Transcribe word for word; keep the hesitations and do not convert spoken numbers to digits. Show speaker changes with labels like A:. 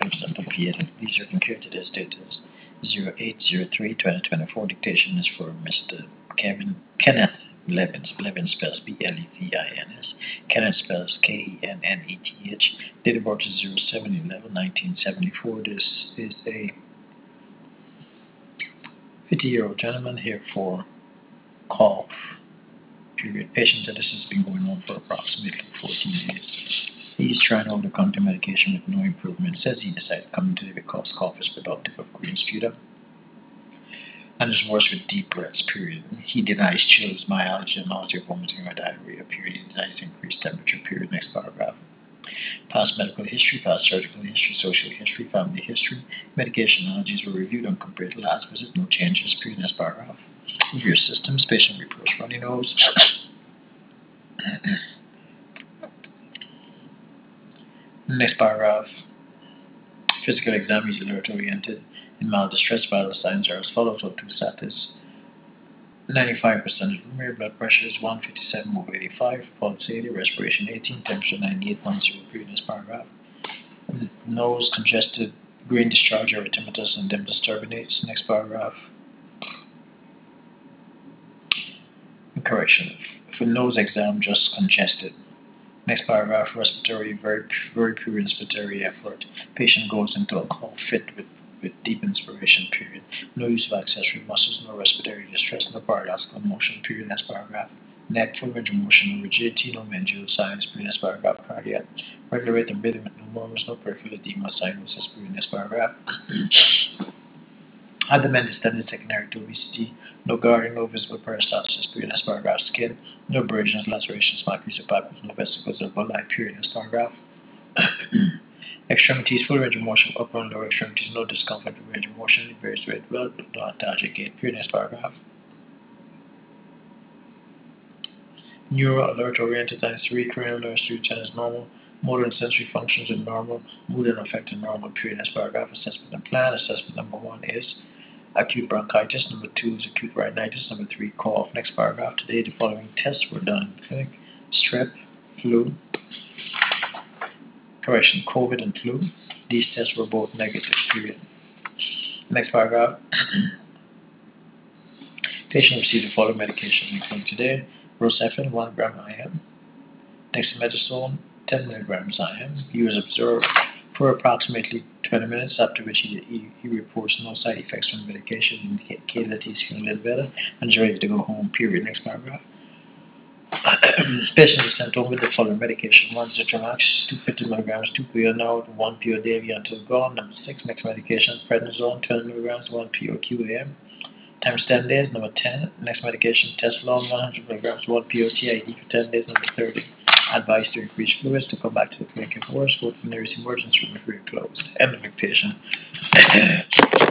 A: percent completed. Please refer to this date as zero eight zero three twenty twenty-four. Dictation is for Mister Kevin Kenneth Blevins. Blevins spells B L E V I N S. Kenneth spells K E N N E T H. Date of birth is zero seven eleven nineteen seventy-four. This is a fifty-year-old gentleman here for cough period. Patient said this has been going on for approximately fourteen days. He's trying over-the-counter medication with no improvement. Says he decided to come today because cough is productive of green sputum and is worse with deep breaths, period. He denies chills, myalgia, nausea, vomiting, or diarrhea, period. He denies increased temperature, period. Next paragraph. Past medical history, past surgical history, social history, family history, medication allergies were reviewed and compared to last visit. No changes, period. Next paragraph. Review systems, patient reports runny nose. Next paragraph. Physical exam is alert oriented. In mild distress, vital signs are as follows: O two status ninety-five percent. Mere blood pressure is one fifty-seven over eighty-five. Pulse eighty. Respiration eighteen. Temperature ninety-eight point zero. Previous paragraph. Nose congested. Green discharge, erythematous, and edematous turbinates. Next paragraph. Correction. For nose exam, just congested. Next paragraph. Respiratory, very, very pure inspiratory effort. Patient goes into a cough fit with, with deep inspiration, period. No use of accessory muscles, no respiratory distress, no paradoxical motion, period. Next paragraph. Neck, full range of motion, no rigidity, no meningeal signs, period. Next paragraph. Cardiac, regular rate and rhythm, no murmurs, no peripheral edema, cyanosis, period. Next paragraph. Had the men distended secondary to obesity, no guarding, no visible peristalsis, period. Next paragraph. Skin, no abrasions, lacerations, maculae, papules, no vesicles, or bulli, period. Next paragraph. Extremities, full range of motion, upper and lower extremities, no discomfort with range of motion, varies with blood, no lethargic gait, period. Next paragraph. Neuro alert oriented times three, cranial nerve three is normal, motor and sensory functions are normal, mood and affect are normal, period. Next paragraph. Assessment and plan. Assessment number one is acute bronchitis, number two is acute rhinitis, number three cough. Next paragraph. Today the following tests were done in the clinic: strep, flu, correction, COVID and flu. These tests were both negative, period. Next paragraph. Patient received the following medication in the clinic today: Rocephin, one gram I M, dexamethasone, ten milligrams I M. He was observed for approximately twenty minutes, after which he, he, he reports no side effects from the medication, indicated that he's feeling a little better and is ready to go home, period. Next paragraph. Patient is sent home with the following medication: one Zithromax, two fifty milligrams, two P O now, one P O daily until gone. Number six, next medication, prednisone, twenty milligrams, one P O Q A M, times ten days. Number ten, next medication, Tessalon, one hundred milligrams, one P O T I D for ten days. Number thirty, advised to increase fluids, to come back to the clinic if worse, go to the nearest emergency room if we're closed. End of dictation.